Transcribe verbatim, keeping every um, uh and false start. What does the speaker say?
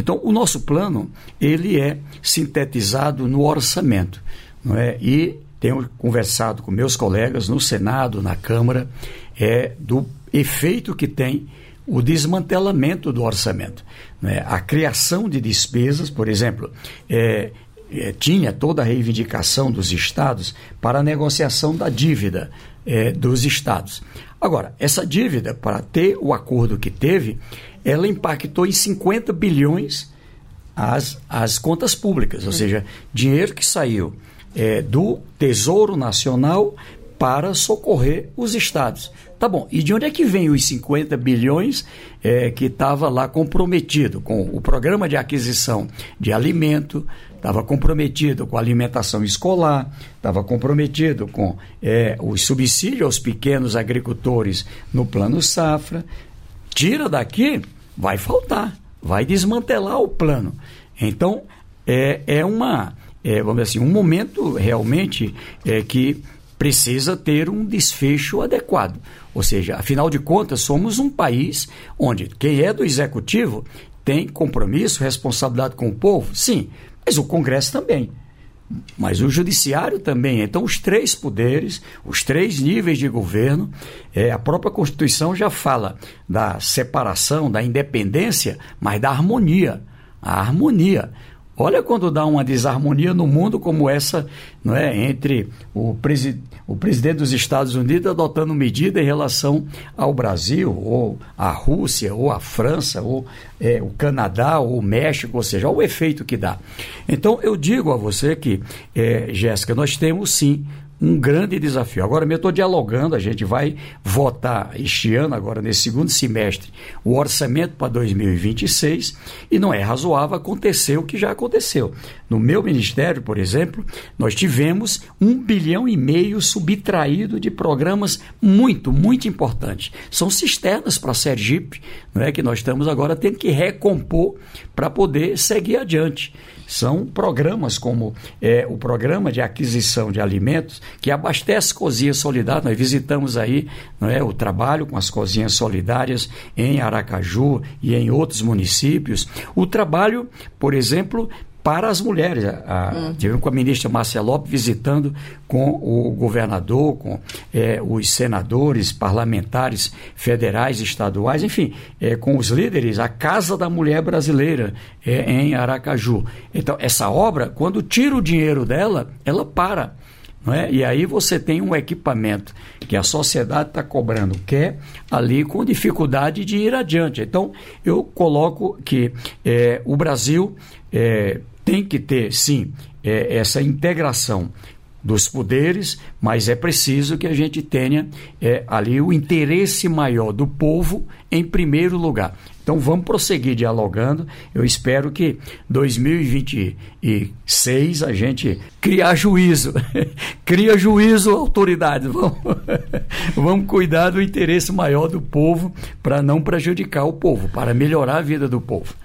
Então, o nosso plano, ele é sintetizado no orçamento, não é? E tenho conversado com meus colegas no Senado, na Câmara, é, do efeito que tem o desmantelamento do orçamento, né? A criação de despesas, por exemplo, é, é, tinha toda a reivindicação dos estados para a negociação da dívida é, dos estados. Agora, essa dívida, para ter o acordo que teve, ela impactou em cinquenta bilhões as, as contas públicas, ou seja, dinheiro que saiu é, do Tesouro Nacional para socorrer os estados. Tá bom, e de onde é que vem os cinquenta bilhões é, que estava lá comprometido com o programa de aquisição de alimento, estava comprometido com a alimentação escolar, estava comprometido com é, o subsídio aos pequenos agricultores no Plano Safra? Tira daqui, vai faltar, vai desmantelar o plano. Então, é, é, uma, é vamos dizer assim, um momento realmente é, que precisa ter um desfecho adequado. Ou seja, afinal de contas, somos um país onde quem é do executivo tem compromisso, responsabilidade com o povo, sim, mas o Congresso também. Mas o Judiciário também. Então, os três poderes, os três níveis de governo, é, a própria Constituição já fala da separação, da independência, mas da harmonia. A harmonia. Olha quando dá uma desarmonia no mundo como essa, não é, entre o, presi- o presidente dos Estados Unidos adotando medida em relação ao Brasil, ou à Rússia, ou à França, ou é, o Canadá, ou o México, ou seja, olha o efeito que dá. Então, eu digo a você que, é, Jéssica, nós temos sim um grande desafio. Agora mesmo eu estou dialogando, a gente vai votar este ano, agora nesse segundo semestre, o orçamento para dois mil e vinte e seis, e não é razoável acontecer o que já aconteceu. No meu ministério, por exemplo, nós tivemos um bilhão e meio subtraído de programas muito, muito importantes. São cisternas para a Sergipe, não é, que nós estamos agora tendo que recompor para poder seguir adiante. São programas como é, o Programa de Aquisição de Alimentos, que abastece cozinhas solidárias. Nós visitamos aí, não é, o trabalho com as cozinhas solidárias em Aracaju e em outros municípios. O trabalho, por exemplo, para as mulheres. A, hum. Tivemos com a ministra Márcia Lopes visitando com o governador, com é, os senadores, parlamentares federais, estaduais, enfim, é, com os líderes, a Casa da Mulher Brasileira é, em Aracaju. Então, essa obra, quando tira o dinheiro dela, ela para. Não é? E aí você tem um equipamento que a sociedade está cobrando, que é ali com dificuldade de ir adiante. Então, eu coloco que é, o Brasil é, tem que ter, sim, é, essa integração dos poderes, mas é preciso que a gente tenha é, ali o interesse maior do povo em primeiro lugar. Então vamos prosseguir dialogando. Eu espero que dois mil e vinte e seis a gente criar juízo, cria juízo, autoridades. Vamos, vamos cuidar do interesse maior do povo para não prejudicar o povo, para melhorar a vida do povo.